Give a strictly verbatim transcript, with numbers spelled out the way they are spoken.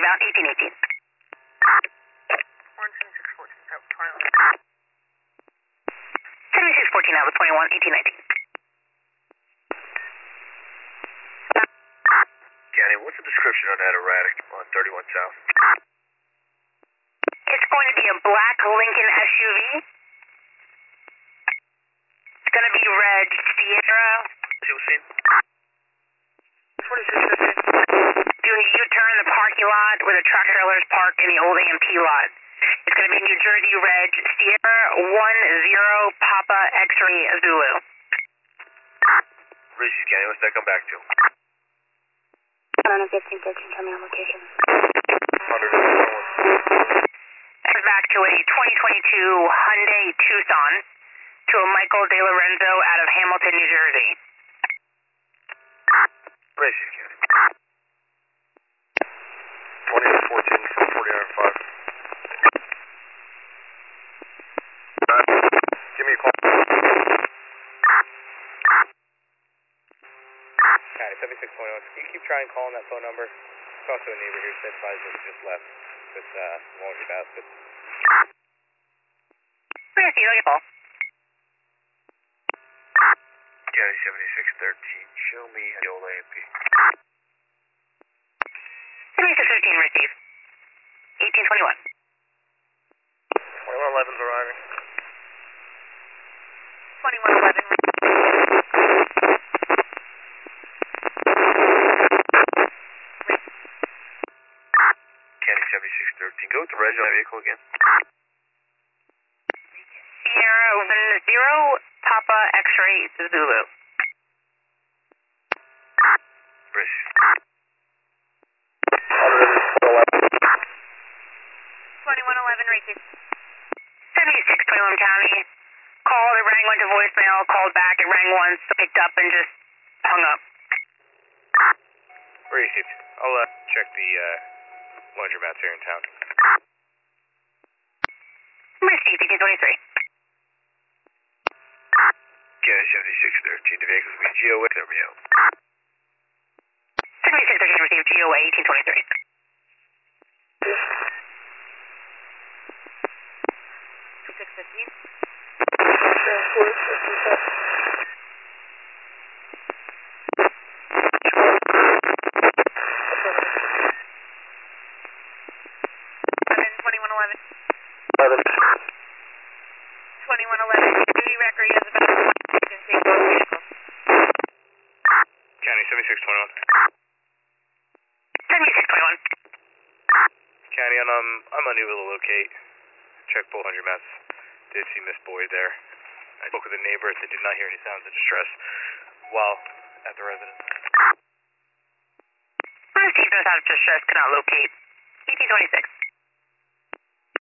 inbound, eighteen eighteen. seventy-six fourteen out of twenty-one, eighteen nineteen. County, what's the description on that erratic on thirty-one South? It's going to be a black Lincoln S U V. It's going to be red Sierra. See what's seen? twenty-six fifteen. Doing a U-turn in the parking lot where the truck trailers park in the old A M P lot. It's going to be New Jersey Reg Sierra one zero Papa X-ray Zulu. Reese County, what's that come back to? one fifteen thirteen, tell me on location. That's back to a twenty twenty-two Hyundai Tucson to a Michael De Lorenzo out of Hamilton, New Jersey. Reese County. twenty-eight fourteen, forty-nine five. Give me a call. County, seventy-six twenty-one. Can you keep trying calling that phone number? Talk to a neighbor here, said advised that just left with uh, laundry basket. Where is he? Look at Paul. County seventy-six thirteen, show me the old A M P. seventy-six fifteen, receive. eighteen twenty-one. twenty-one eleven's arriving. twenty-one eleven. County seventy-six thirteen, go with the reg on that vehicle again. Sierra one zero Papa X-ray Zulu. Reese. twenty-one eleven, receive. seventy-six twenty-one County. Called, it rang, went to voicemail, called back, it rang once, picked up, and just hung up. Received. I'll uh, check the uh, laundromats here in town. Received, eighteen twenty-three. County seventy-six thirteen, the vehicle's with G O A, there we go. seventy-six thirteen, received, G O A, eighteen twenty-three. six fifteen. twenty-one eleven. twenty-one eleven. Duty record is about to take both vehicles. County seventy-six twenty-one. seventy-six twenty-one. County, I'm, um, I'm unable to locate. Check both laundromats. Did see Miss Boyd there. I spoke with a neighbor. They did not hear any sounds of distress while at the residence. Steve knows how to distress, cannot locate. eighteen twenty-six.